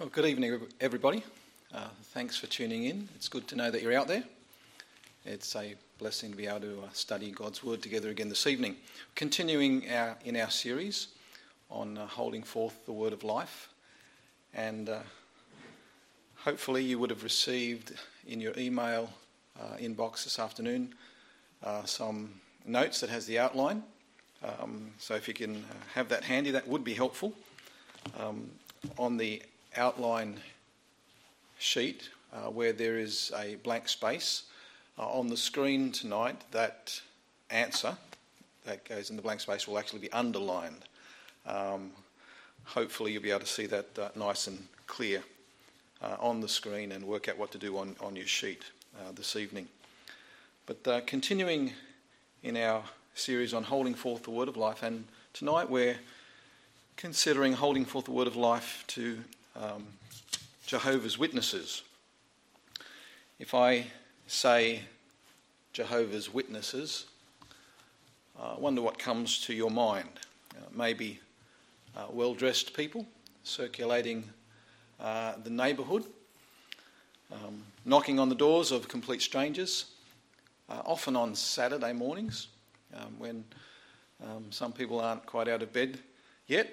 Well, good evening, everybody. Thanks for tuning in. It's good to know that you're out there. It's a blessing to be able to study God's Word together again this evening. Continuing in our series on holding forth the Word of life. And hopefully you would have received in your email inbox this afternoon some notes that has the outline. So if you can have that handy, that would be helpful. On the outline sheet where there is a blank space on the screen tonight, that answer that goes in the blank space will actually be underlined. Hopefully you'll be able to see that nice and clear on the screen and work out what to do on your sheet this evening. But continuing in our series on holding forth the Word of life, and tonight we're considering holding forth the Word of life to Jehovah's Witnesses. If I say Jehovah's Witnesses, I wonder what comes to your mind. Maybe well-dressed people circulating the neighbourhood, knocking on the doors of complete strangers, often on Saturday mornings when some people aren't quite out of bed yet.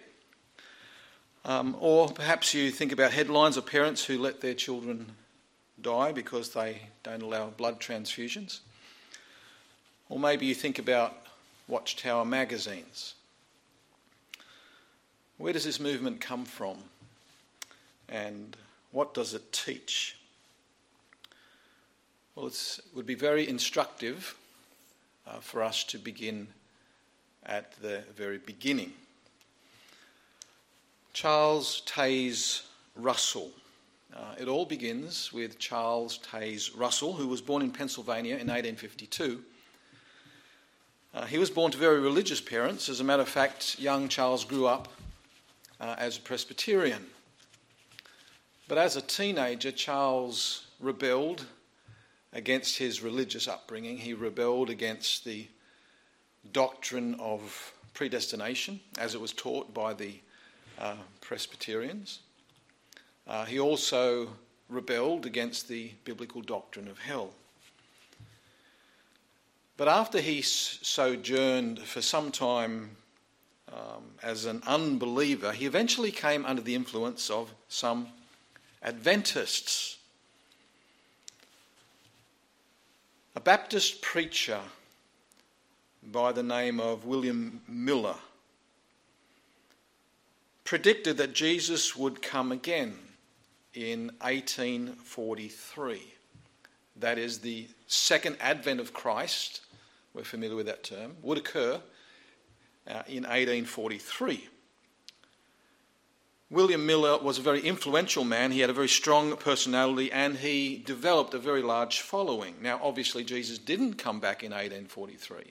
Or perhaps you think about headlines of parents who let their children die because they don't allow blood transfusions. Or maybe you think about Watchtower magazines. Where does this movement come from? And what does it teach? Well, it would be very instructive for us to begin at the very beginning. Charles Taze Russell. It all begins with Charles Taze Russell, who was born in Pennsylvania in 1852. He was born to very religious parents. As a matter of fact, young Charles grew up as a Presbyterian. But as a teenager, Charles rebelled against his religious upbringing. He rebelled against the doctrine of predestination as it was taught by the Presbyterians. He also rebelled against the biblical doctrine of hell. But after he sojourned for some time as an unbeliever, he eventually came under the influence of some Adventists. A Baptist preacher by the name of William Miller predicted that Jesus would come again in 1843. That is, the second advent of Christ, we're familiar with that term, would occur in 1843. William Miller was a very influential man. He had a very strong personality and he developed a very large following. Now, obviously, Jesus didn't come back in 1843.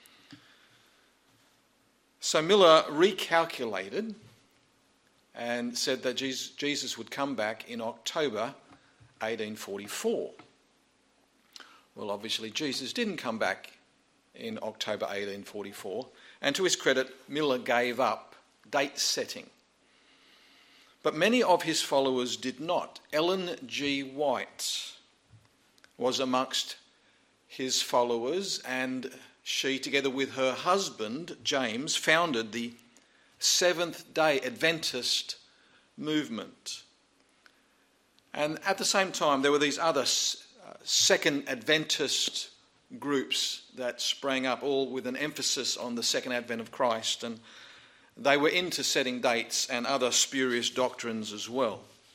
So Miller recalculated and said that Jesus would come back in October 1844. Well, obviously, Jesus didn't come back in October 1844, and to his credit, Miller gave up date setting. But many of his followers did not. Ellen G. White was amongst his followers, and she, together with her husband, James, founded the Seventh-day Adventist movement. And at the same time, there were these other second Adventist groups that sprang up, all with an emphasis on the second advent of Christ, and they were into setting dates and other spurious doctrines as well.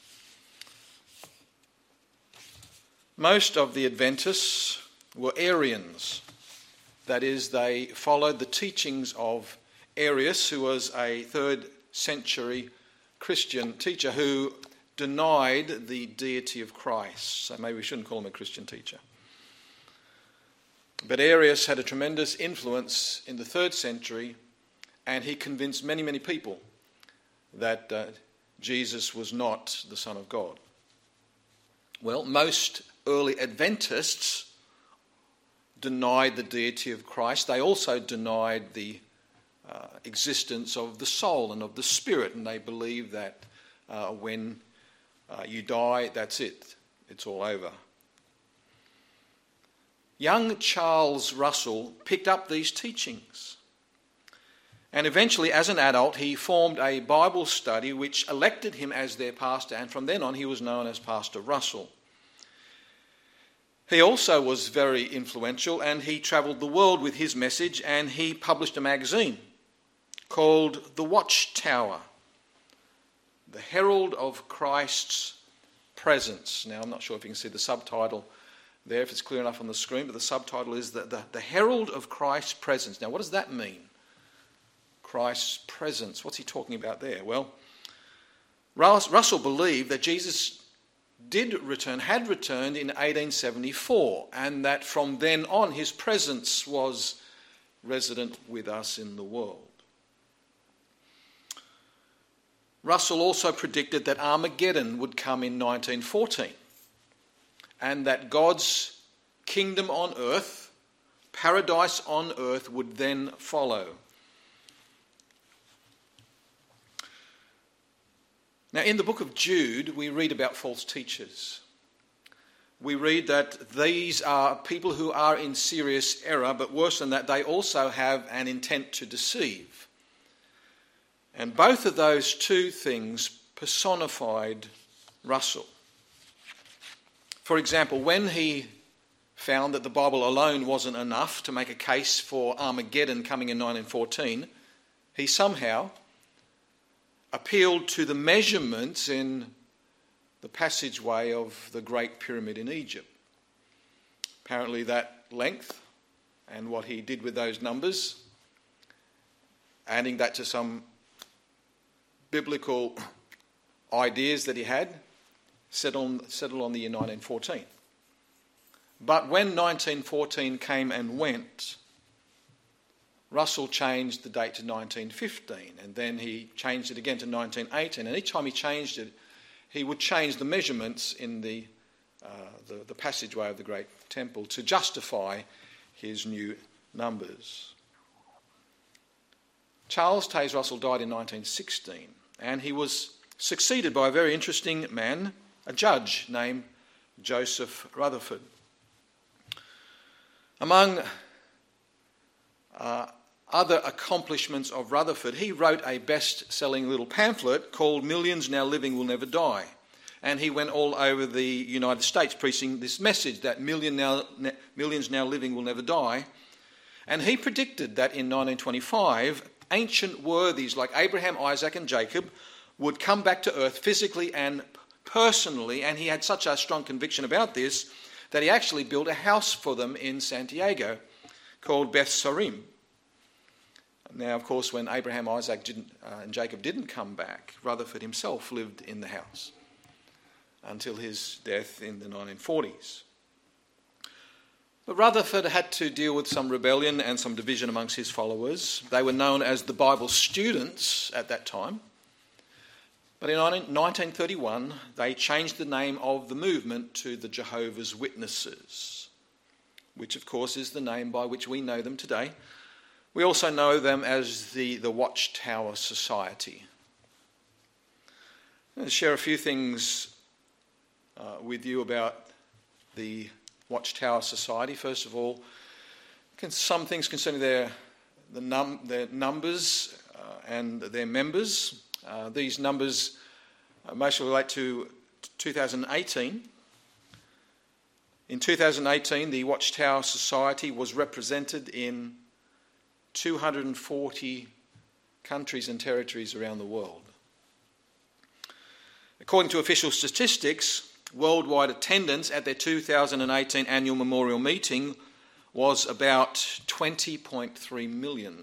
Most of the Adventists were Arians. That is, they followed the teachings of Arius, who was a 3rd century Christian teacher who denied the deity of Christ. So maybe we shouldn't call him a Christian teacher. But Arius had a tremendous influence in the 3rd century, and he convinced many, many people that Jesus was not the Son of God. Well, most early Adventists denied the deity of Christ. They also denied the existence of the soul and of the spirit, and they believed that when You die, that's it. It's all over. Young Charles Russell picked up these teachings. And eventually, as an adult, he formed a Bible study which elected him as their pastor, and from then on he was known as Pastor Russell. He also was very influential, and he travelled the world with his message, and he published a magazine called The Watchtower, the Herald of Christ's Presence. Now, I'm not sure if you can see the subtitle there, if it's clear enough on the screen, but the subtitle is the Herald of Christ's Presence. Now, what does that mean? Christ's presence. What's he talking about there? Well, Russell believed that Jesus had returned in 1874, and that from then on his presence was resident with us in the world. Russell also predicted that Armageddon would come in 1914, and that God's kingdom on earth, paradise on earth, would then follow. Now, in the book of Jude, we read about false teachers. We read that these are people who are in serious error, but worse than that, they also have an intent to deceive. And both of those two things personified Russell. For example, when he found that the Bible alone wasn't enough to make a case for Armageddon coming in 1914, he somehow appealed to the measurements in the passageway of the Great Pyramid in Egypt. Apparently that length and what he did with those numbers, adding that to some biblical ideas that he had, settled on the year 1914. But when 1914 came and went, Russell changed the date to 1915, and then he changed it again to 1918, and each time he changed it, he would change the measurements in the passageway of the Great Temple to justify his new numbers. Charles Taze Russell died in 1916, and he was succeeded by a very interesting man, a judge named Joseph Rutherford. Among other accomplishments of Rutherford, he wrote a best-selling little pamphlet called Millions Now Living Will Never Die. And he went all over the United States preaching this message that millions now living will never die. And he predicted that in 1925, ancient worthies like Abraham, Isaac and Jacob would come back to earth physically and personally, and he had such a strong conviction about this that he actually built a house for them in Santiago called Beth Sarim. Now, of course, when Abraham, Isaac and Jacob didn't come back, Rutherford himself lived in the house until his death in the 1940s. But Rutherford had to deal with some rebellion and some division amongst his followers. They were known as the Bible students at that time. But in 1931, they changed the name of the movement to the Jehovah's Witnesses, which, of course, is the name by which we know them today. We also know them as the Watchtower Society. I'm going to share a few things with you about the Watchtower Society. First of all, some things concerning their numbers and their members. These numbers mostly relate to 2018. In 2018, the Watchtower Society was represented in 240 countries and territories around the world. According to official statistics, worldwide attendance at their 2018 annual memorial meeting was about 20.3 million.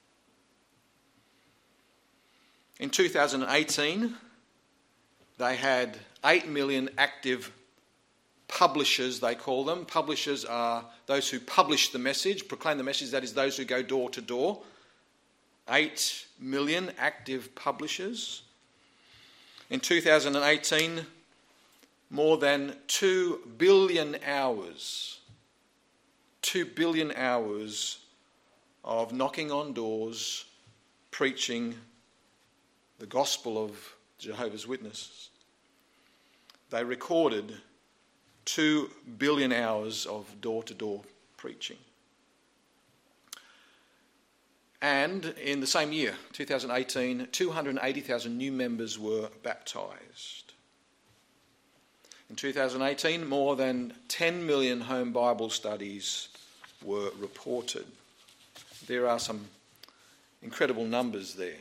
In 2018, they had 8 million active publishers, they call them. Publishers are those who publish the message, proclaim the message, that is those who go door to door. 8 million active publishers. In 2018, more than 2 billion hours of knocking on doors, preaching the gospel of Jehovah's Witnesses. they recorded 2 billion hours of door-to-door preaching. And in the same year, 2018, 280,000 new members were baptised. In 2018, more than 10 million home Bible studies were reported. There are some incredible numbers there.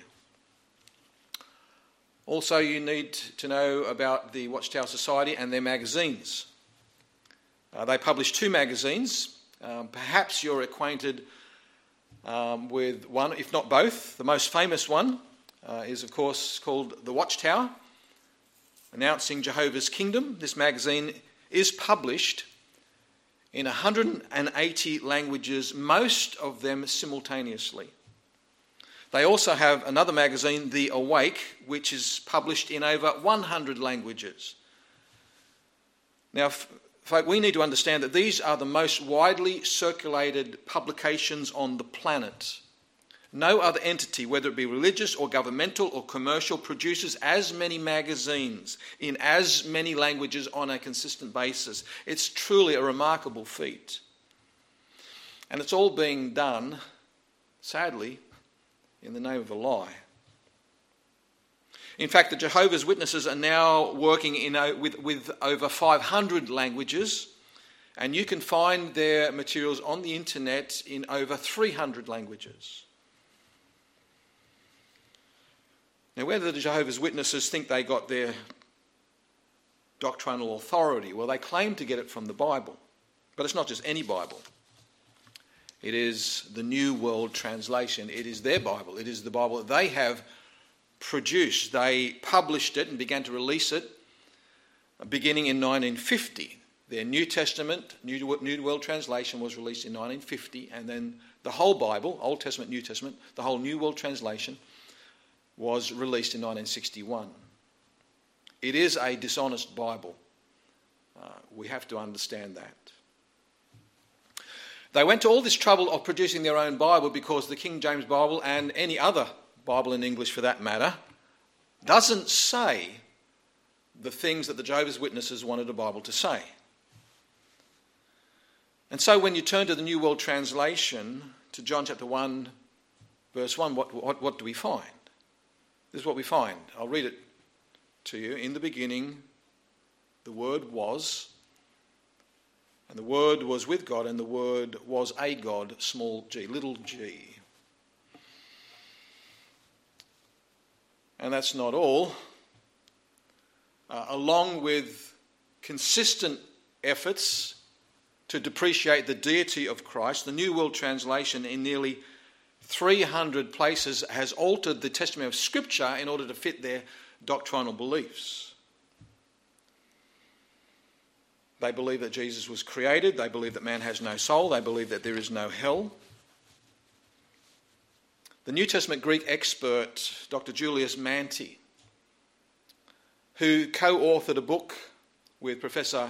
Also, you need to know about the Watchtower Society and their magazines. They publish 2 magazines. Perhaps you're acquainted with one, if not both. The most famous one is, of course, called The Watchtower, announcing Jehovah's Kingdom. This magazine is published in 180 languages, most of them simultaneously. They also have another magazine, The Awake, which is published in over 100 languages. Now, folk, we need to understand that these are the most widely circulated publications on the planet. No other entity, whether it be religious or governmental or commercial, produces as many magazines in as many languages on a consistent basis. It's truly a remarkable feat. And it's all being done, sadly, in the name of a lie. In fact, the Jehovah's Witnesses are now working with over 500 languages, and you can find their materials on the internet in over 300 languages. Now, where do the Jehovah's Witnesses think they got their doctrinal authority? Well, they claim to get it from the Bible, but it's not just any Bible. It is the New World Translation. It is their Bible. It is the Bible that they have produced. They published it and began to release it beginning in 1950. Their New Testament, New World Translation, was released in 1950, and then the whole Bible, Old Testament, New Testament, the whole New World Translation was released in 1961. It is a dishonest Bible. We have to understand that. They went to all this trouble of producing their own Bible because the King James Bible, and any other Bible in English for that matter, doesn't say the things that the Jehovah's Witnesses wanted a Bible to say. And so when you turn to the New World Translation, to John chapter 1, verse 1, what do we find? This is what we find. I'll read it to you. In the beginning, the Word was, and the Word was with God, and the Word was a God, small g, little g. And that's not all. Along with consistent efforts to depreciate the deity of Christ, the New World Translation in nearly 300 places has altered the testimony of Scripture in order to fit their doctrinal beliefs. They believe that Jesus was created. They believe that man has no soul. They believe that there is no hell. The New Testament Greek expert, Dr. Julius Manti, who co-authored a book with Professor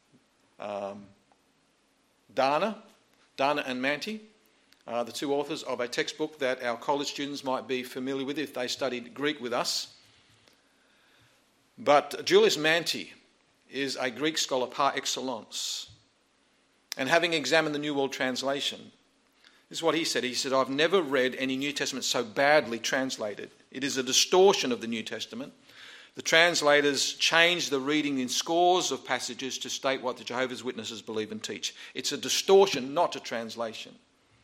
Dana and Manti, the two authors of a textbook that our college students might be familiar with if they studied Greek with us. But Julius Manti is a Greek scholar par excellence. And having examined the New World Translation, this is what he said. He said, I've never read any New Testament so badly translated. It is a distortion of the New Testament. The translators changed the reading in scores of passages to state what the Jehovah's Witnesses believe and teach. It's a distortion, not a translation.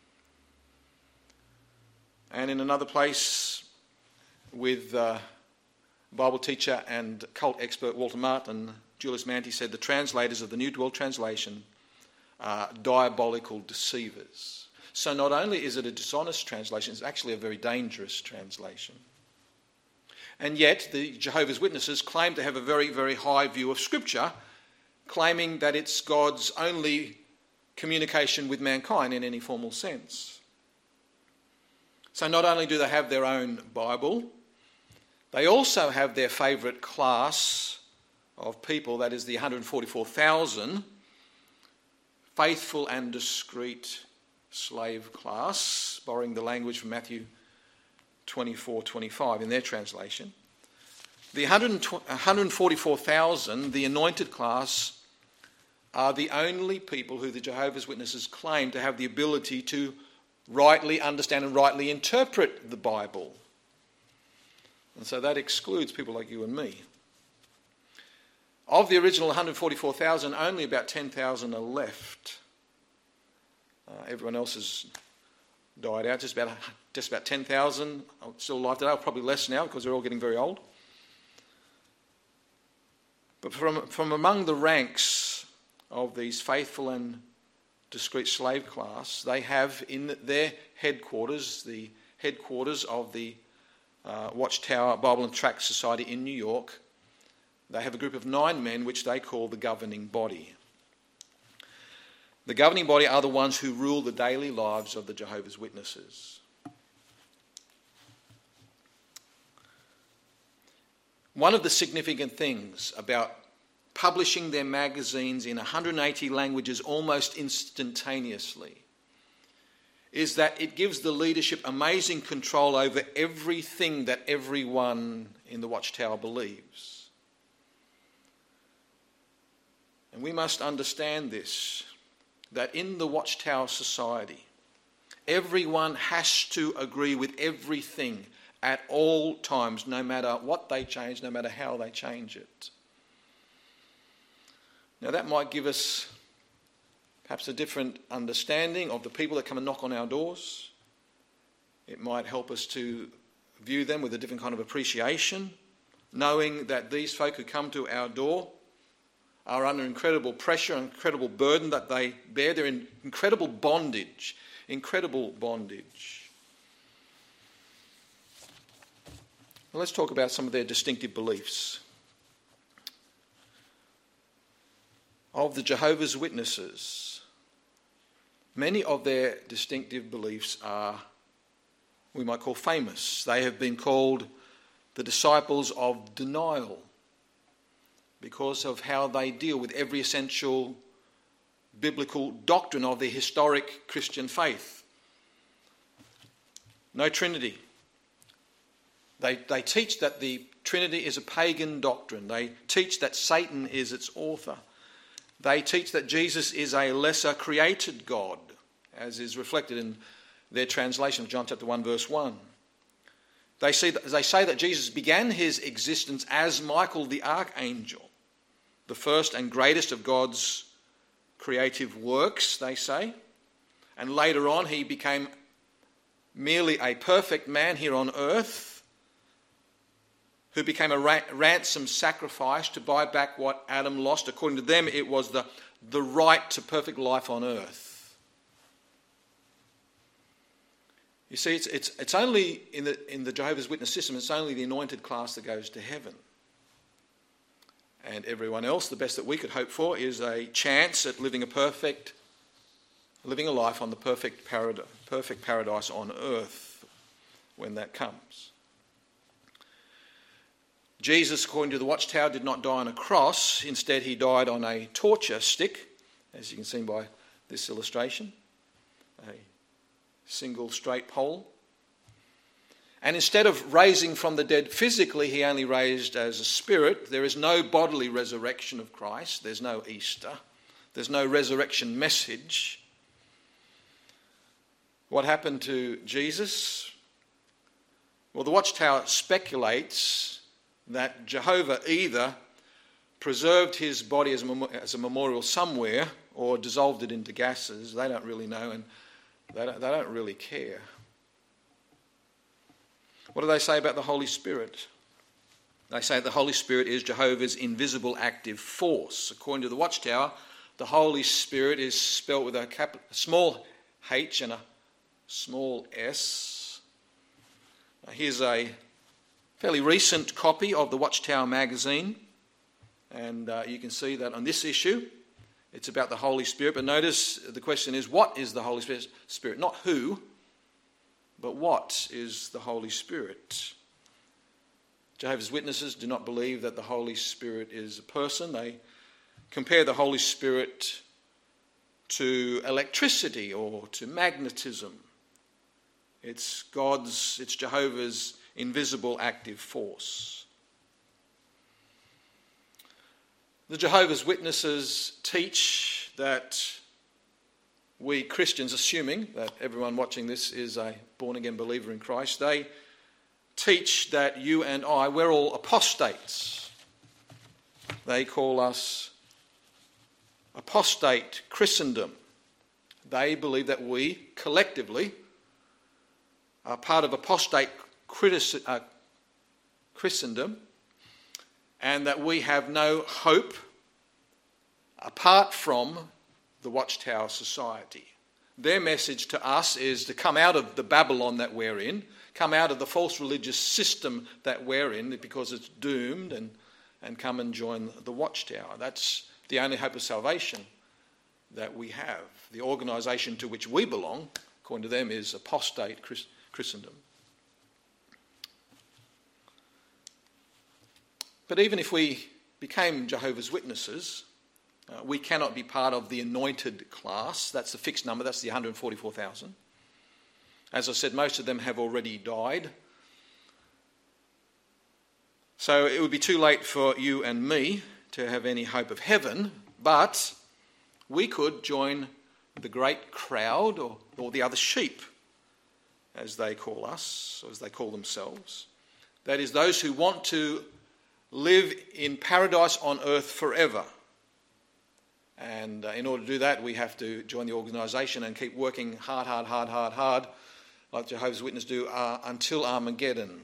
And in another place, with Bible teacher and cult expert Walter Martin, Julius Manti said the translators of the New World Translation are diabolical deceivers. So not only is it a dishonest translation, it's actually a very dangerous translation. And yet the Jehovah's Witnesses claim to have a very, very high view of Scripture, claiming that it's God's only communication with mankind in any formal sense. So not only do they have their own Bible, they also have their favourite class of people, that is the 144,000 faithful and discreet slave class, borrowing the language from Matthew 24:25 in their translation. The 144,000, the anointed class, are the only people who the Jehovah's Witnesses claim to have the ability to rightly understand and rightly interpret the Bible. And so that excludes people like you and me. Of the original 144,000, only about 10,000 are left. Everyone else has died out. Just about 10,000 are still alive today. Probably less now because they're all getting very old. But from among the ranks of these faithful and discreet slave class, they have in their headquarters, the headquarters of the Watchtower Bible and Tract Society in New York, they have a group of 9 men which they call the governing body. The governing body are the ones who rule the daily lives of the Jehovah's Witnesses. One of the significant things about publishing their magazines in 180 languages almost instantaneously is that it gives the leadership amazing control over everything that everyone in the Watchtower believes. And we must understand this, that in the Watchtower Society, everyone has to agree with everything at all times, no matter what they change, no matter how they change it. Now that might give us perhaps a different understanding of the people that come and knock on our doors. It might help us to view them with a different kind of appreciation, knowing that these folk who come to our door are under incredible pressure, incredible burden that they bear. They're in incredible bondage. Well, let's talk about some of their distinctive beliefs. Of the Jehovah's Witnesses, many of their distinctive beliefs are, we might call, famous. They have been called the disciples of denial because of how they deal with every essential biblical doctrine of the historic Christian faith. No Trinity. They teach that the Trinity is a pagan doctrine. They teach that Satan is its author. They teach that Jesus is a lesser created God, as is reflected in their translation of John chapter 1 verse 1. They say that Jesus began his existence as Michael the archangel, the first and greatest of God's creative works, they say. And later on he became merely a perfect man here on earth, who became a ransom sacrifice to buy back what Adam lost. According to them, it was the right to perfect life on earth. You see, it's only in the Jehovah's Witness system, it's only the anointed class that goes to heaven. And everyone else, the best that we could hope for is a chance at living a life on the perfect paradise on earth when that comes. Jesus, according to the Watchtower, did not die on a cross. Instead, he died on a torture stick, as you can see by this illustration, a single straight pole. And instead of raising from the dead physically, he only raised as a spirit. There is no bodily resurrection of Christ. There's no Easter. There's no resurrection message. What happened to Jesus? Well, the Watchtower speculates that Jehovah either preserved his body as a memorial somewhere or dissolved it into gases. They don't really know, and they don't really care. What do they say about the Holy Spirit? They say the Holy Spirit is Jehovah's invisible active force. According to the Watchtower, the Holy Spirit is spelt with a small h and a small s. Here's a fairly recent copy of the Watchtower magazine, and you can see that on this issue it's about the Holy Spirit. But notice the question is, what is the Holy Spirit? Not who, but what is the Holy Spirit? Jehovah's Witnesses do not believe that the Holy Spirit is a person. They compare the Holy Spirit to electricity or to magnetism. It's Jehovah's invisible active force. The Jehovah's Witnesses teach that we Christians, assuming that everyone watching this is a born-again believer in Christ, they teach that you and I, we're all apostates. They call us apostate Christendom. They believe that we collectively are part of apostate Christendom, and that we have no hope apart from the Watchtower Society. Their message to us is to come out of the Babylon that we're in, come out of the false religious system that we're in because it's doomed, and come and join the Watchtower. That's the only hope of salvation that we have. The organisation to which we belong, according to them, is apostate Christendom. But even if we became Jehovah's Witnesses, we cannot be part of the anointed class. That's the fixed number, that's the 144,000. As I said, most of them have already died. So it would be too late for you and me to have any hope of heaven, but we could join the great crowd or the other sheep, as they call us, or as they call themselves. That is, those who want to live in paradise on earth forever. And in order to do that, we have to join the organisation and keep working hard, like Jehovah's Witnesses do, until Armageddon.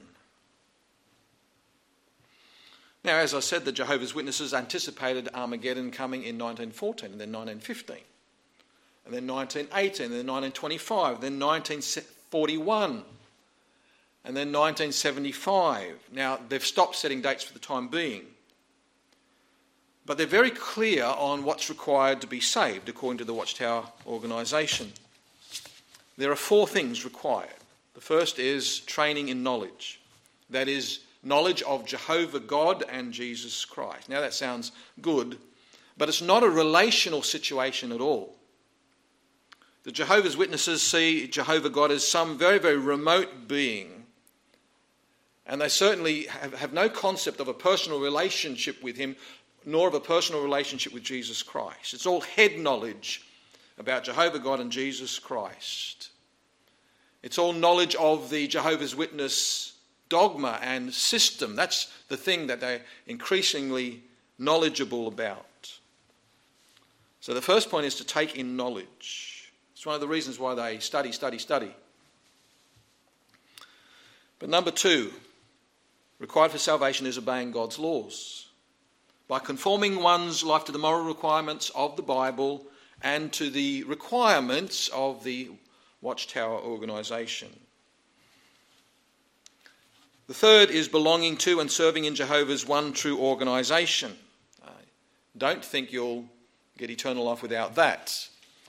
Now, as I said, the Jehovah's Witnesses anticipated Armageddon coming in 1914, and then 1915, and then 1918, and then 1925, then 1941, and then 1975. Now, they've stopped setting dates for the time being. But they're very clear on what's required to be saved, according to the Watchtower organisation. There are 4 things required. The first is training in knowledge. That is, knowledge of Jehovah God and Jesus Christ. Now that sounds good, but it's not a relational situation at all. The Jehovah's Witnesses see Jehovah God as some very, very remote being, and they certainly have no concept of a personal relationship with him, nor of a personal relationship with Jesus Christ. It's all head knowledge about Jehovah God and Jesus Christ. It's all knowledge of the Jehovah's Witness dogma and system. That's the thing that they're increasingly knowledgeable about. So the first point is to take in knowledge. It's one of the reasons why they study. But number 2, required for salvation is obeying God's laws. By conforming one's life to the moral requirements of the Bible and to the requirements of the Watchtower organisation. The third is belonging to and serving in Jehovah's one true organisation. Don't think you'll get eternal life without that.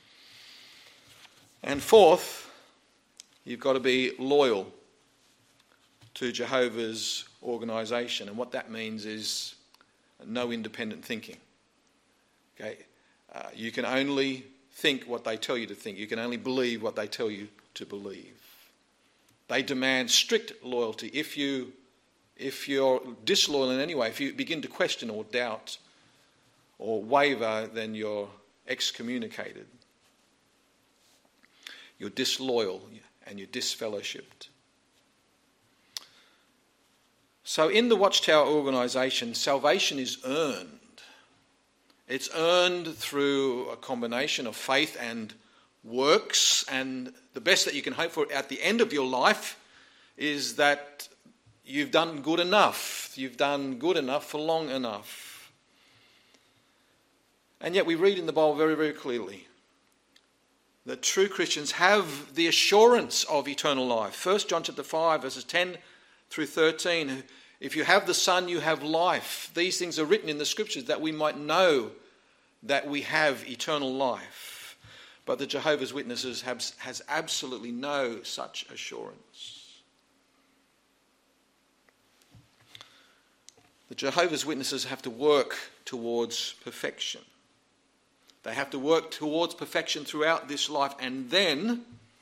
And fourth, you've got to be loyal to Jehovah's organisation. And what that means is no independent thinking. Okay? You can only think what they tell you to think. You can only believe what they tell you to believe. They demand strict loyalty. If you're disloyal in any way, if you begin to question or doubt or waver, then you're excommunicated. You're disloyal and you're disfellowshipped. So in the Watchtower organisation, salvation is earned. It's earned through a combination of faith and works, and the best that you can hope for at the end of your life is that you've done good enough. You've done good enough for long enough. And yet we read in the Bible very, very clearly that true Christians have the assurance of eternal life. 1 John chapter 5, verses 10 through 13. If you have the Son, you have life. These things are written in the Scriptures that we might know that we have eternal life. But the Jehovah's Witnesses has absolutely no such assurance. The Jehovah's Witnesses have to work towards perfection. They have to work towards perfection throughout this life, and then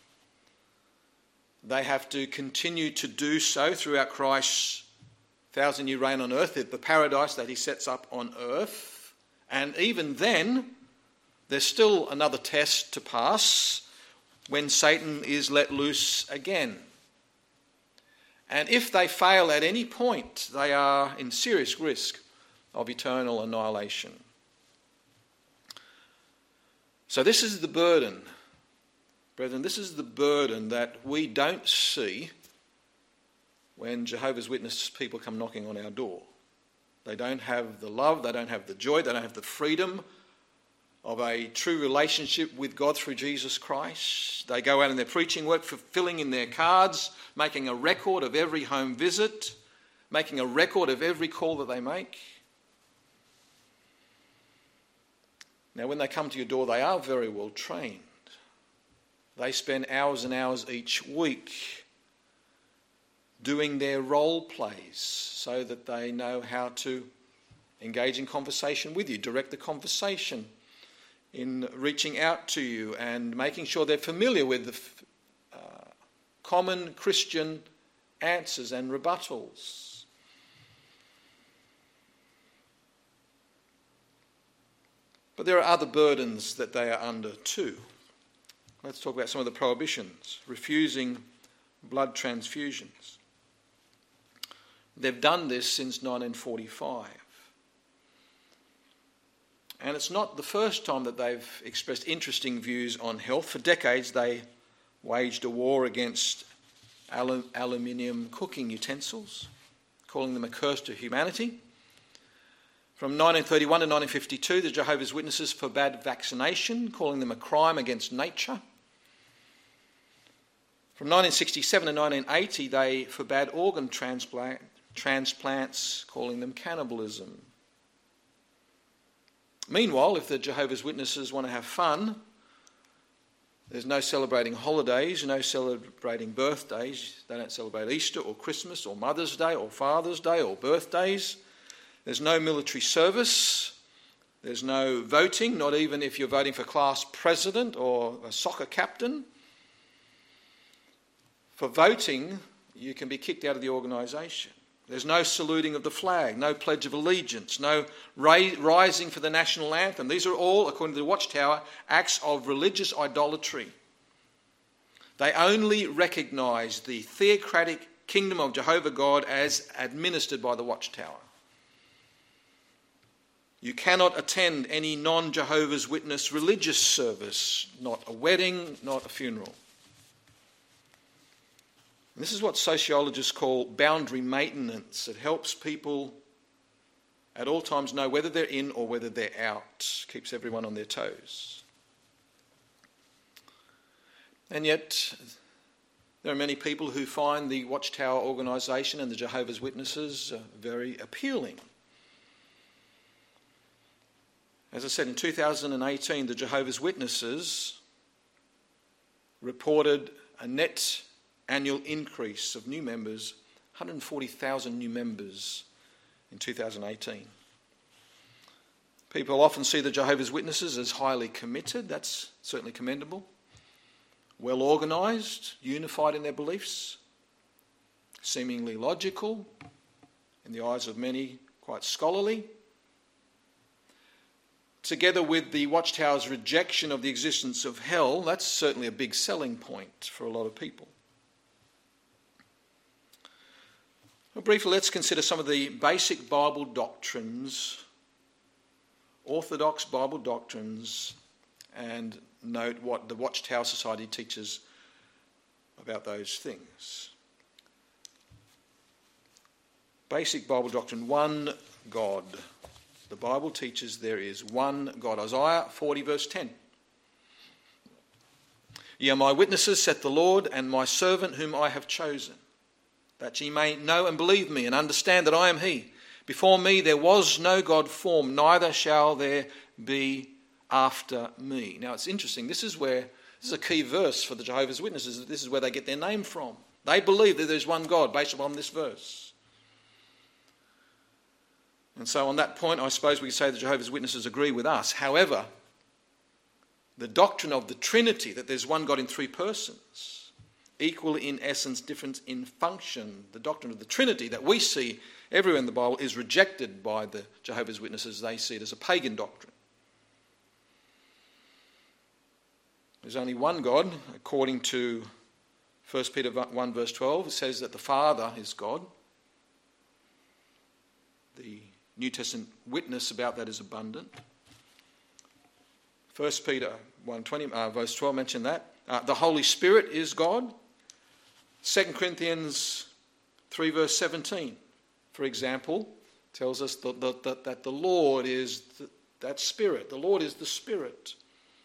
they have to continue to do so throughout Christ's 1,000-year reign on earth, the paradise that he sets up on earth. And even then, there's still another test to pass when Satan is let loose again. And if they fail at any point, they are in serious risk of eternal annihilation. So this is the burden, brethren, this is the burden that we don't see when Jehovah's Witness people come knocking on our door. They don't have the love, they don't have the joy, they don't have the freedom of a true relationship with God through Jesus Christ. They go out in their preaching work, filling in their cards, making a record of every home visit, making a record of every call that they make. Now, when they come to your door, they are very well trained. They spend hours and hours each week doing their role plays so that they know how to engage in conversation with you, direct the conversation in reaching out to you and making sure they're familiar with the common Christian answers and rebuttals. But there are other burdens that they are under too. Let's talk about some of the prohibitions. Refusing blood transfusions. They've done this since 1945. And it's not the first time that they've expressed interesting views on health. For decades they waged a war against aluminium cooking utensils, calling them a curse to humanity. From 1931 to 1952, the Jehovah's Witnesses forbade vaccination, calling them a crime against nature. From 1967 to 1980, they forbade organ transplants, calling them cannibalism. Meanwhile, if the Jehovah's Witnesses want to have fun, there's no celebrating holidays, no celebrating birthdays. They don't celebrate Easter or Christmas or Mother's Day or Father's Day or birthdays. There's no military service. There's no voting, not even if you're voting for class president or a soccer captain. For voting, you can be kicked out of the organisation. There's no saluting of the flag, no pledge of allegiance, no rising for the national anthem. These are all, according to the Watchtower, acts of religious idolatry. They only recognise the theocratic kingdom of Jehovah God as administered by the Watchtower. You cannot attend any non-Jehovah's Witness religious service, not a wedding, not a funeral. And this is what sociologists call boundary maintenance. It helps people at all times know whether they're in or whether they're out. Keeps everyone on their toes. And yet, there are many people who find the Watchtower organisation and the Jehovah's Witnesses very appealing. As I said, in 2018, the Jehovah's Witnesses reported a net annual increase of new members, 140,000 new members in 2018. People often see the Jehovah's Witnesses as highly committed. That's certainly commendable. Well organised, unified in their beliefs, seemingly logical, in the eyes of many quite scholarly. Together with the Watchtower's rejection of the existence of hell, that's certainly a big selling point for a lot of people. Well, briefly, let's consider some of the basic Bible doctrines, orthodox Bible doctrines, and note what the Watchtower Society teaches about those things. Basic Bible doctrine, one God. The Bible teaches there is one God. Isaiah 40 verse 10. Ye are my witnesses, saith the Lord, and my servant whom I have chosen, that ye may know and believe me, and understand that I am he. Before me there was no God formed, neither shall there be after me. Now it's interesting, this is a key verse for the Jehovah's Witnesses. This is where they get their name from. They believe that there's one God based upon this verse. And so on that point, I suppose we could say the Jehovah's Witnesses agree with us. However, the doctrine of the Trinity, that there's one God in three persons, equal in essence, different in function. The doctrine of the Trinity that we see everywhere in the Bible is rejected by the Jehovah's Witnesses. They see it as a pagan doctrine. There's only one God, according to 1 Peter 1 verse 12. It says that the Father is God. The New Testament witness about that is abundant. 1 Peter 1 verse 12 mentioned that. The Holy Spirit is God. 2 Corinthians 3 verse 17, for example, tells us that the Lord is that Spirit. The Lord is the Spirit.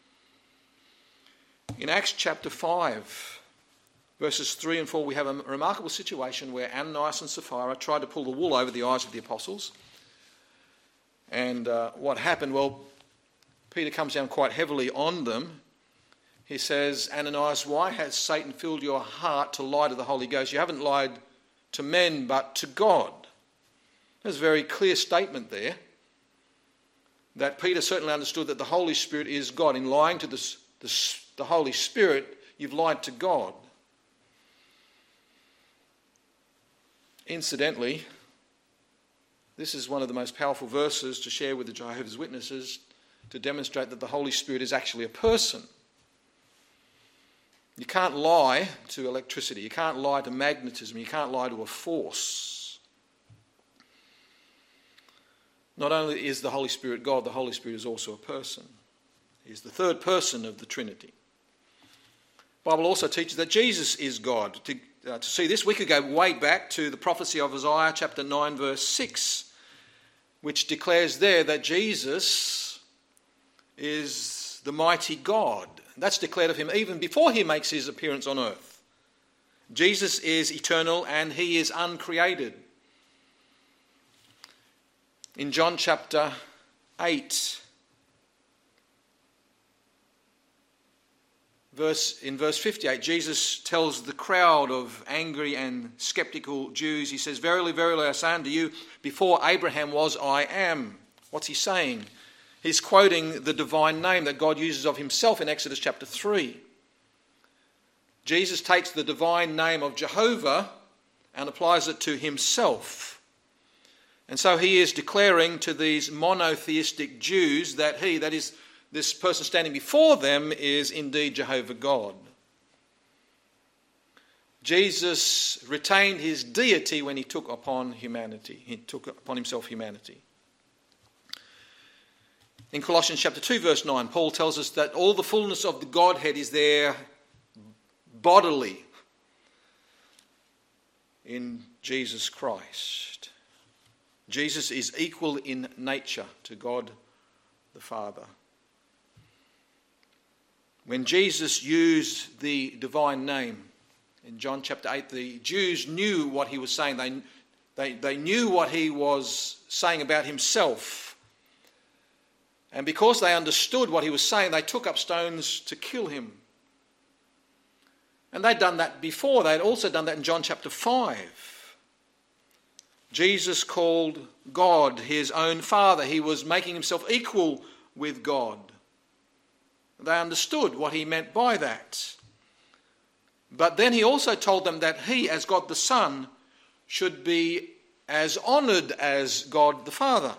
In Acts chapter 5, verses 3 and 4, we have a remarkable situation where Ananias and Sapphira tried to pull the wool over the eyes of the apostles. And what happened? Well, Peter comes down quite heavily on them. He says, Ananias, why has Satan filled your heart to lie to the Holy Ghost? You haven't lied to men, but to God. There's a very clear statement there that Peter certainly understood that the Holy Spirit is God. In lying to the Holy Spirit, you've lied to God. Incidentally, this is one of the most powerful verses to share with the Jehovah's Witnesses to demonstrate that the Holy Spirit is actually a person. You can't lie to electricity. You can't lie to magnetism. You can't lie to a force. Not only is the Holy Spirit God, the Holy Spirit is also a person. He's the third person of the Trinity. The Bible also teaches that Jesus is God. To see this, we could go way back to the prophecy of Isaiah chapter 9 verse 6, which declares there that Jesus is the mighty God. That's declared of him even before he makes his appearance on earth. Jesus is eternal and he is uncreated. In John chapter 8, in verse 58, Jesus tells the crowd of angry and skeptical Jews, he says, Verily, verily, I say unto you, before Abraham was, I am. What's he saying? He's quoting the divine name that God uses of himself in Exodus chapter 3. Jesus takes the divine name of Jehovah and applies it to himself. And so he is declaring to these monotheistic Jews that this person standing before them is indeed Jehovah God. Jesus retained his deity when he took upon humanity. He took upon himself humanity. In Colossians chapter 2 verse 9, Paul tells us that all the fullness of the Godhead is there bodily in Jesus Christ. Jesus is equal in nature to God the Father. When Jesus used the divine name in John chapter 8, the Jews knew what he was saying. They knew what he was saying about himself. And because they understood what he was saying, they took up stones to kill him. And they'd done that before. They'd also done that in John chapter 5. Jesus called God his own Father. He was making himself equal with God. They understood what he meant by that. But then he also told them that he, as God the Son, should be as honoured as God the Father.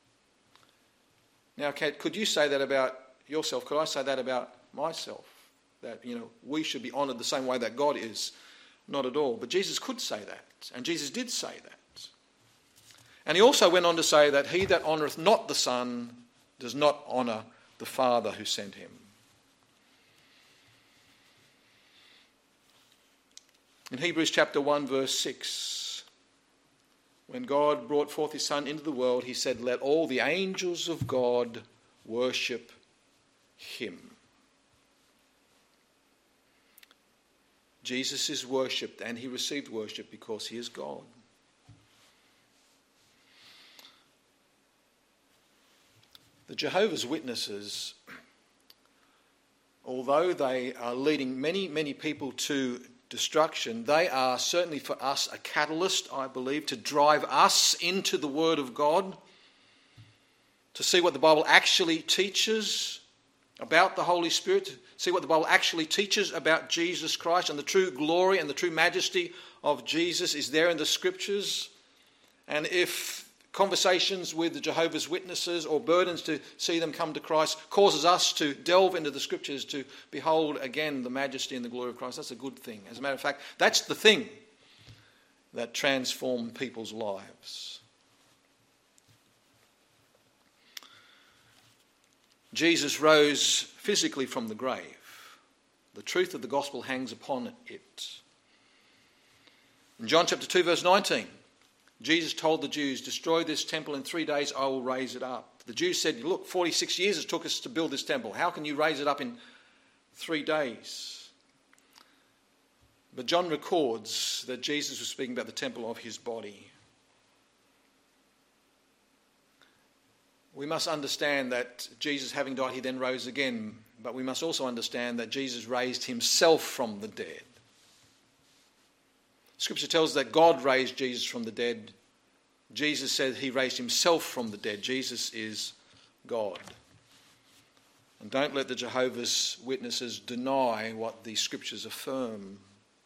Now, could you say that about yourself? Could I say that about myself? That, we should be honoured the same way that God is? Not at all. But Jesus could say that. And Jesus did say that. And he also went on to say that he that honoureth not the Son does not honour the Father who sent him. In Hebrews chapter 1 verse 6, when God brought forth his Son into the world, he said, let all the angels of God worship him. Jesus is worshipped, and he received worship because he is God. The Jehovah's Witnesses, although they are leading many, many people to destruction, they are certainly for us a catalyst, I believe, to drive us into the Word of God, to see what the Bible actually teaches, about the Holy Spirit, to see what the Bible actually teaches about Jesus Christ, and the true glory and the true majesty of Jesus is there in the Scriptures. And if conversations with the Jehovah's Witnesses or burdens to see them come to Christ causes us to delve into the Scriptures to behold again the majesty and the glory of Christ, that's a good thing. As a matter of fact, that's the thing that transforms people's lives. Jesus rose physically from the grave. The truth of the gospel hangs upon it. In John chapter 2 verse 19, Jesus told the Jews, "Destroy this temple, in 3 days I will raise it up." The Jews said, "Look, 46 years it took us to build this temple. How can you raise it up in 3 days?" But John records that Jesus was speaking about the temple of his body. We must understand that Jesus, having died, he then rose again. But we must also understand that Jesus raised himself from the dead. Scripture tells us that God raised Jesus from the dead. Jesus said he raised himself from the dead. Jesus is God. And don't let the Jehovah's Witnesses deny what the Scriptures affirm.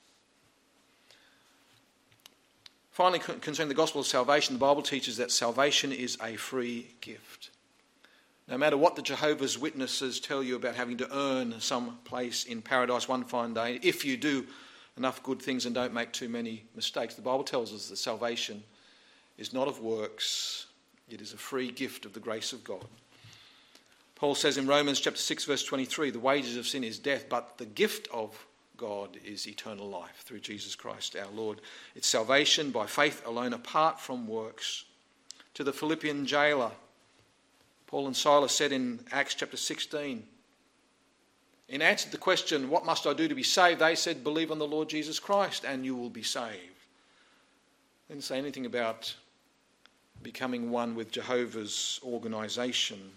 Finally, concerning the gospel of salvation, the Bible teaches that salvation is a free gift. No matter what the Jehovah's Witnesses tell you about having to earn some place in paradise one fine day, if you do enough good things and don't make too many mistakes, the Bible tells us that salvation is not of works. It is a free gift of the grace of God. Paul says in Romans chapter 6 verse 23, the wages of sin is death, but the gift of God is eternal life through Jesus Christ our Lord. It's salvation by faith alone, apart from works. To the Philippian jailer, Paul and Silas said in Acts chapter 16, in answer to the question, "What must I do to be saved?" they said, "Believe on the Lord Jesus Christ and you will be saved." They didn't say anything about becoming one with Jehovah's organisation.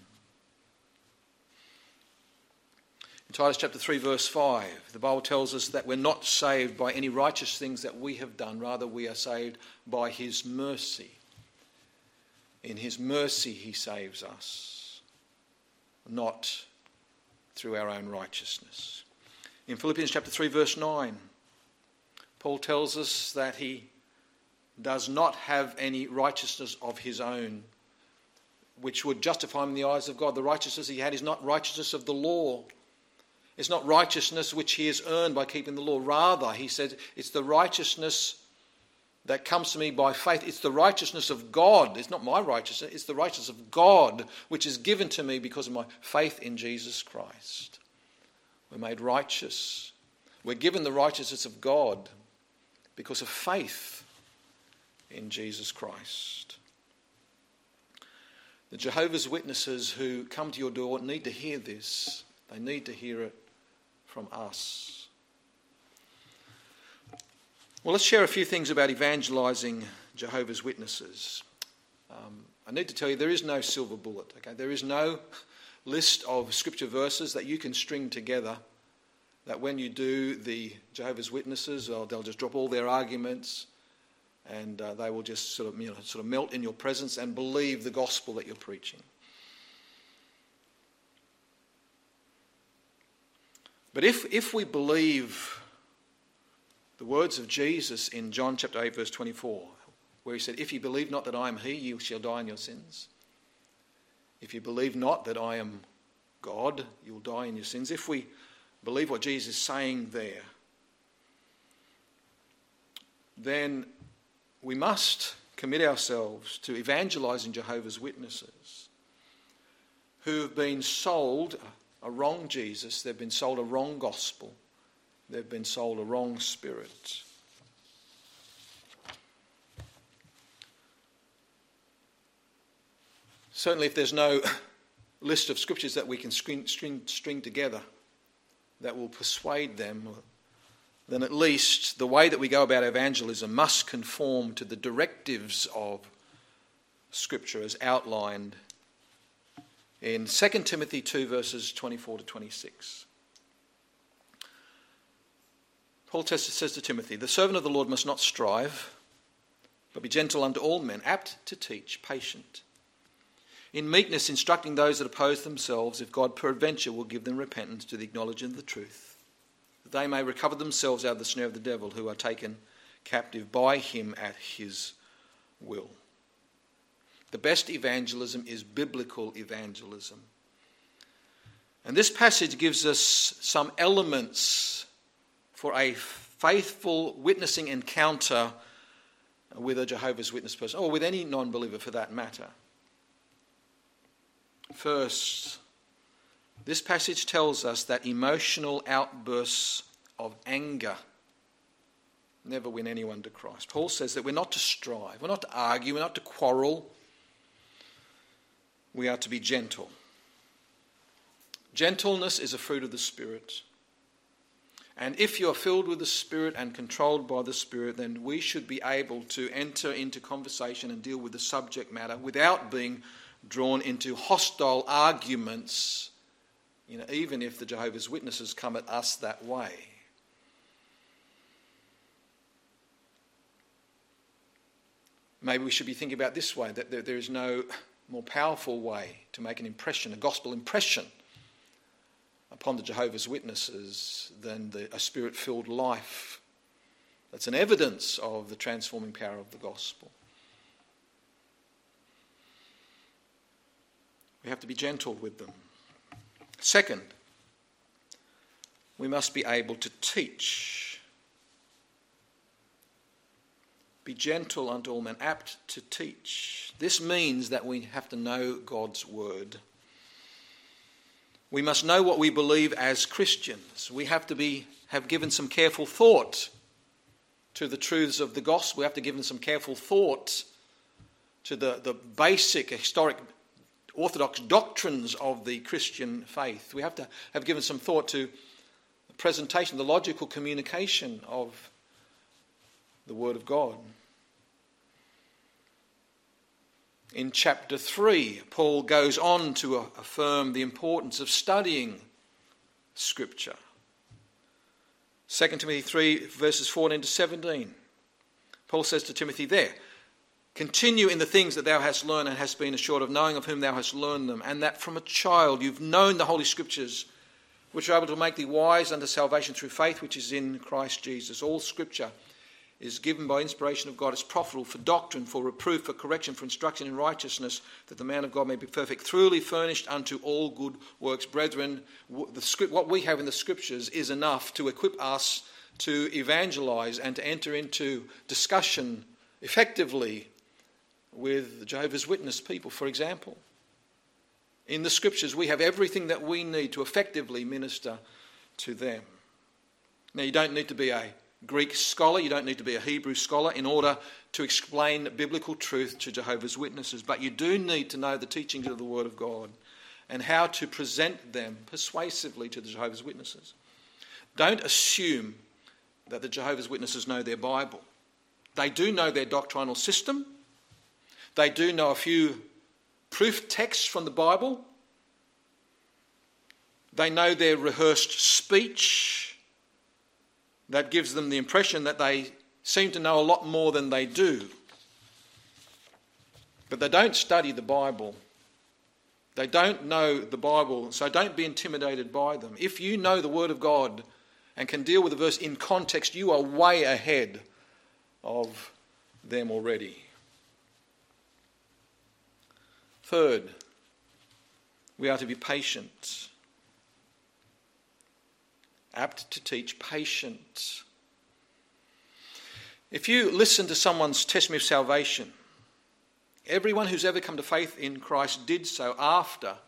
In Titus chapter 3 verse 5, the Bible tells us that we're not saved by any righteous things that we have done. Rather, we are saved by his mercy. In his mercy he saves us, not through our own righteousness. In Philippians chapter 3 verse 9, Paul tells us that he does not have any righteousness of his own which would justify him in the eyes of God. The righteousness he had is not righteousness of the law. It's not righteousness which he has earned by keeping the law. Rather, he said, it's the righteousness that comes to me by faith. It's the righteousness of God. It's not my righteousness. It's the righteousness of God which is given to me because of my faith in Jesus Christ. We're made righteous. We're given the righteousness of God because of faith in Jesus Christ. The Jehovah's Witnesses who come to your door need to hear this. They need to hear it from us. Well, let's share a few things about evangelizing Jehovah's Witnesses. I need to tell you, there is no silver bullet. Okay, there is no list of scripture verses that you can string together that when you do, the Jehovah's Witnesses, they'll just drop all their arguments and they will just sort of melt in your presence and believe the gospel that you're preaching. But if we believe the words of Jesus in John chapter 8 verse 24, where he said, "If you believe not that I am he, you shall die in your sins. If you believe not that I am God, you will die in your sins." If we believe what Jesus is saying there, then we must commit ourselves to evangelizing Jehovah's Witnesses who have been sold a wrong Jesus, they've been sold a wrong gospel, they've been sold a wrong spirit. Certainly if there's no list of scriptures that we can string together that will persuade them, then at least the way that we go about evangelism must conform to the directives of Scripture as outlined in 2 Timothy 2 verses 24 to 26. Paul says to Timothy, "The servant of the Lord must not strive, but be gentle unto all men, apt to teach, patient, in meekness instructing those that oppose themselves, if God peradventure will give them repentance to the acknowledgement of the truth, that they may recover themselves out of the snare of the devil, who are taken captive by him at his will. The best evangelism is biblical evangelism. And this passage gives us some elements for a faithful witnessing encounter with a Jehovah's Witness person, or with any non-believer for that matter. First, this passage tells us that emotional outbursts of anger never win anyone to Christ. Paul says that we're not to strive, we're not to argue, we're not to quarrel. We are to be gentle. Gentleness is a fruit of the Spirit. And if you are filled with the Spirit and controlled by the Spirit, then we should be able to enter into conversation and deal with the subject matter without being drawn into hostile arguments, even if the Jehovah's Witnesses come at us that way. Maybe we should be thinking about this way, that there is no more powerful way to make an impression, a gospel impression, upon the Jehovah's Witnesses than a Spirit-filled life. That's an evidence of the transforming power of the gospel. We have to be gentle with them. Second, we must be able to teach. Be gentle unto all men, apt to teach. This means that we have to know God's word. We must know what we believe as Christians. We have to have given some careful thought to the truths of the gospel. We have to give them some careful thought to the basic historic orthodox doctrines of the Christian faith. We have to have given some thought to the presentation, the logical communication of the Word of God. In chapter 3, Paul goes on to affirm the importance of studying Scripture. 2 Timothy 3, verses 14 to 17. Paul says to Timothy there, "Continue in the things that thou hast learned and hast been assured of, knowing of whom thou hast learned them, and that from a child you've known the Holy Scriptures, which are able to make thee wise unto salvation through faith which is in Christ Jesus. All Scripture is given by inspiration of God. It's profitable for doctrine, for reproof, for correction, for instruction in righteousness, that the man of God may be perfect, thoroughly furnished unto all good works." Brethren, what we have in the Scriptures is enough to equip us to evangelize and to enter into discussion effectively with the Jehovah's Witness people, for example. In the Scriptures, we have everything that we need to effectively minister to them. Now, you don't need to be a Greek scholar, you don't need to be a Hebrew scholar in order to explain biblical truth to Jehovah's Witnesses, but you do need to know the teachings of the Word of God and how to present them persuasively to the Jehovah's Witnesses. Don't assume that the Jehovah's Witnesses know their Bible. They do know their doctrinal system. They do know a few proof texts from the Bible. They know their rehearsed speech that gives them the impression that they seem to know a lot more than they do. But they don't study the Bible. They don't know the Bible, so don't be intimidated by them. If you know the Word of God and can deal with the verse in context, you are way ahead of them already. Third, we are to be patient. Apt to teach, patient. If you listen to someone's testimony of salvation, everyone who's ever come to faith in Christ did so after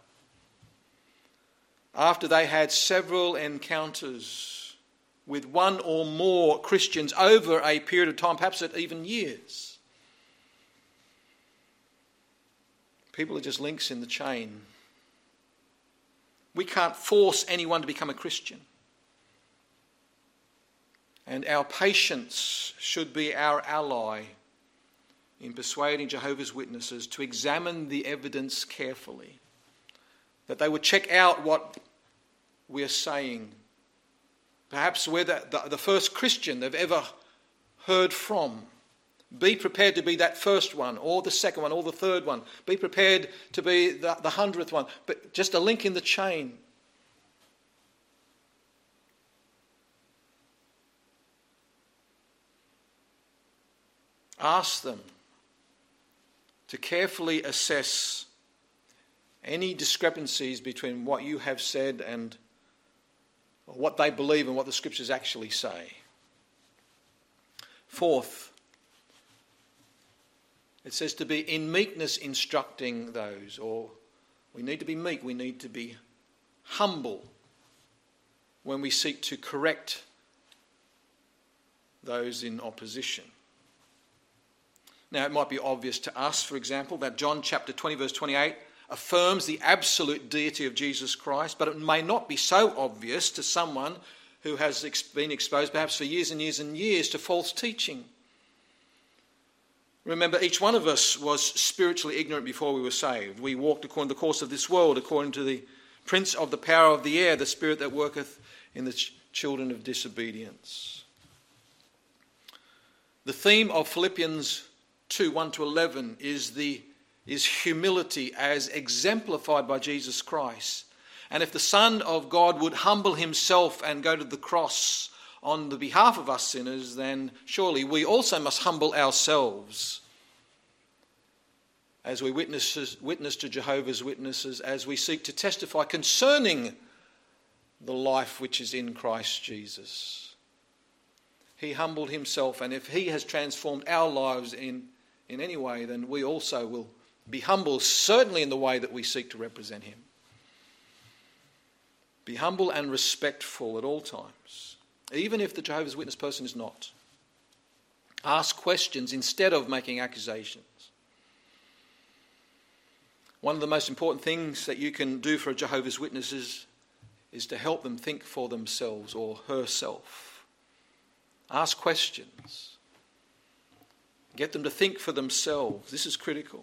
they had several encounters with one or more Christians over a period of time, perhaps even years. People are just links in the chain. We can't force anyone to become a Christian. And our patience should be our ally in persuading Jehovah's Witnesses to examine the evidence carefully, that they would check out what we are saying. Perhaps we're the first Christian they've ever heard from. Be prepared to be that first one, or the second one, or the third one. Be prepared to be the 100th one. But just a link in the chain. Ask them to carefully assess any discrepancies between what you have said and what they believe and what the scriptures actually say. Fourth, it says to be in meekness instructing those, or we need to be meek, we need to be humble when we seek to correct those in opposition. Now, it might be obvious to us, for example, that John chapter 20 verse 28 affirms the absolute deity of Jesus Christ, but it may not be so obvious to someone who has been exposed perhaps for years and years and years to false teaching. Remember, each one of us was spiritually ignorant before we were saved. We walked according to the course of this world, according to the prince of the power of the air, the spirit that worketh in the children of disobedience. The theme of Philippians 2, 1-11 is humility as exemplified by Jesus Christ. And if the Son of God would humble himself and go to the cross on the behalf of us sinners, then surely we also must humble ourselves as we witness to Jehovah's Witnesses, as we seek to testify concerning the life which is in Christ Jesus. He humbled himself, and if he has transformed our lives in any way, then we also will be humble, certainly in the way that we seek to represent him. Be humble and respectful at all times, even if the Jehovah's Witness person is not. Ask questions instead of making accusations. One of the most important things that you can do for a Jehovah's Witness is to help them think for themselves or herself. Ask questions. Get them to think for themselves. This is critical.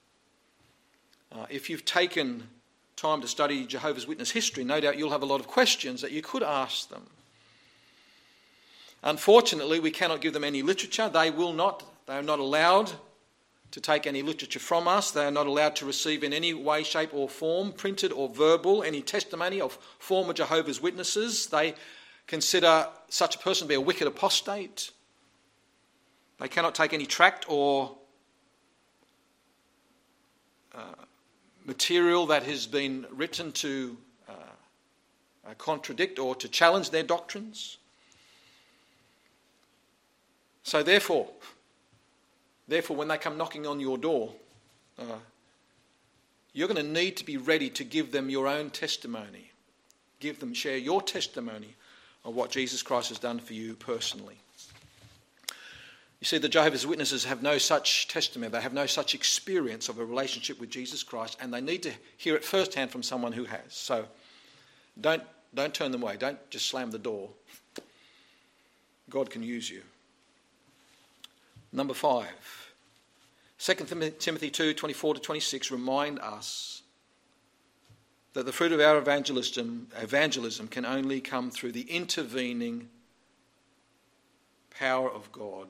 If you've taken time to study Jehovah's Witness history, no doubt you'll have a lot of questions that you could ask them. Unfortunately, we cannot give them any literature. They are not allowed to take any literature from us. They are not allowed to receive in any way, shape or form, printed or verbal, any testimony of former Jehovah's Witnesses. They consider such a person to be a wicked apostate. They cannot take any tract or material that has been written to contradict or to challenge their doctrines. So therefore, when they come knocking on your door, you're going to need to be ready to give them your own testimony. Share your testimony of what Jesus Christ has done for you personally. You see, the Jehovah's Witnesses have no such testimony. They have no such experience of a relationship with Jesus Christ, and they need to hear it firsthand from someone who has. So don't turn them away. Don't just slam the door. God can use you. Number 5. 2 Timothy 2, 24-26 remind us that the fruit of our evangelism can only come through the intervening power of God.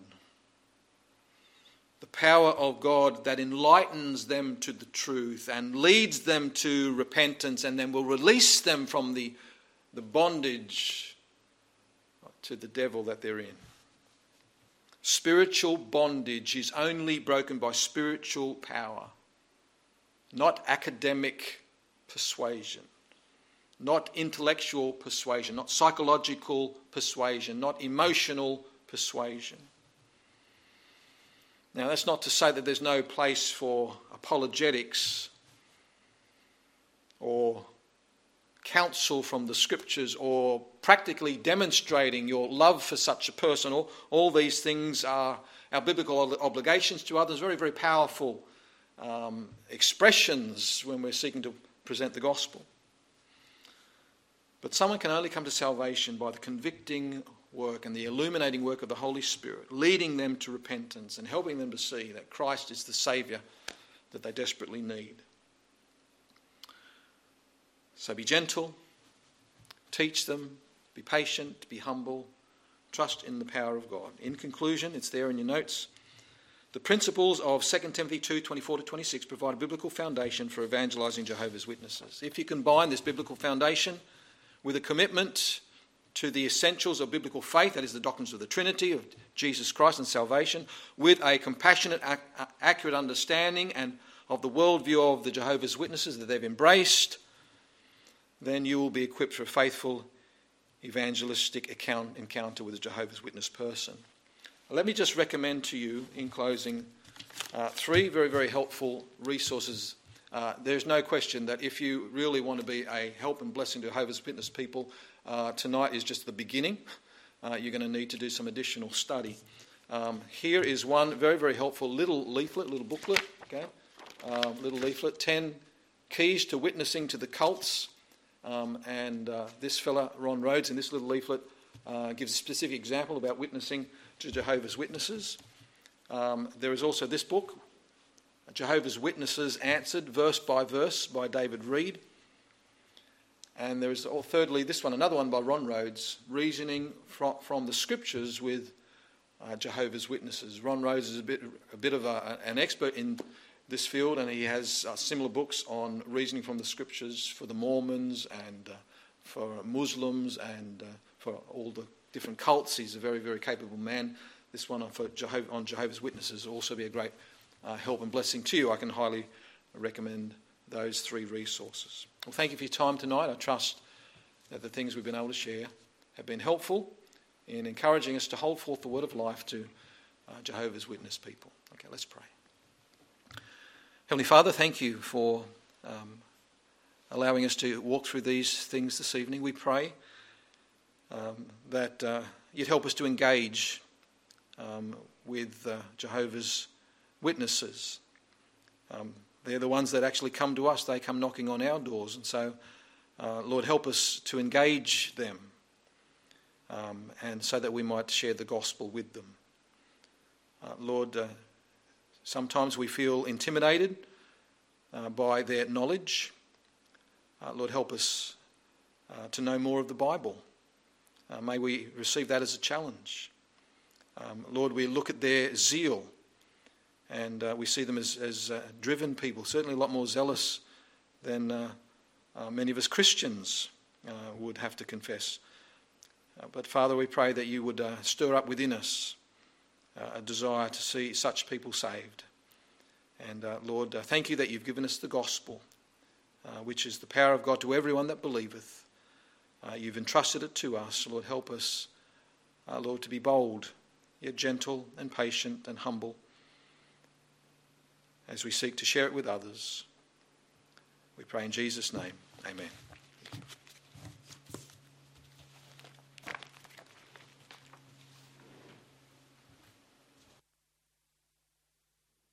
The power of God that enlightens them to the truth and leads them to repentance, and then will release them from the bondage to the devil that they're in. Spiritual bondage is only broken by spiritual power, not academic persuasion, not intellectual persuasion, not psychological persuasion, not emotional persuasion. Now, that's not to say that there's no place for apologetics or counsel from the scriptures or practically demonstrating your love for such a person. All these things are our biblical obligations to others, very, very powerful expressions when we're seeking to present the gospel. But someone can only come to salvation by the convicting work and the illuminating work of the Holy Spirit, leading them to repentance and helping them to see that Christ is the Saviour that they desperately need. So be gentle, teach them, be patient, be humble, trust in the power of God. In conclusion, it's there in your notes, The principles of 2 Timothy 2:24-26 provide a biblical foundation for evangelising Jehovah's Witnesses. If you combine this biblical foundation with a commitment to the essentials of biblical faith, that is the doctrines of the Trinity, of Jesus Christ and salvation, with a compassionate, accurate understanding and of the worldview of the Jehovah's Witnesses that they've embraced, then you will be equipped for a faithful evangelistic encounter with a Jehovah's Witness person. Let me just recommend to you, in closing, three very, very helpful resources. There's no question that if you really want to be a help and blessing to Jehovah's Witness people, tonight is just the beginning. You're going to need to do some additional study. Here is one very, very helpful little leaflet, little booklet, okay? Little leaflet, 10 Keys to Witnessing to the Cults. This fella, Ron Rhodes, in this little leaflet gives a specific example about witnessing to Jehovah's Witnesses. There is also this book, Jehovah's Witnesses Answered, Verse by Verse, by David Reed. And there is, thirdly, this one, another one by Ron Rhodes, Reasoning from the Scriptures with Jehovah's Witnesses. Ron Rhodes is a bit of an expert in this field, and he has similar books on reasoning from the Scriptures for the Mormons and for Muslims and for all the different cults. He's a very, very capable man. This one on Jehovah's Witnesses will also be a great help and blessing to you. I can highly recommend those three resources. Well, thank you for your time tonight. I trust that the things we've been able to share have been helpful in encouraging us to hold forth the word of life to Jehovah's Witness people. Okay, let's pray. Heavenly Father, thank you for allowing us to walk through these things this evening. We pray that you'd help us to engage with Jehovah's Witnesses. They're the ones that actually come to us. They come knocking on our doors. And so, Lord, help us to engage them and so that we might share the gospel with them. Lord, sometimes we feel intimidated by their knowledge. Lord, help us to know more of the Bible. May we receive that as a challenge. Lord, we look at their zeal and we see them as driven people, certainly a lot more zealous than many of us Christians would have to confess. But Father, we pray that you would stir up within us a desire to see such people saved. And Lord, thank you that you've given us the gospel, which is the power of God to everyone that believeth. You've entrusted it to us. Lord, help us, Lord, to be bold, yet gentle and patient and humble as we seek to share it with others. We pray in Jesus' name. Amen.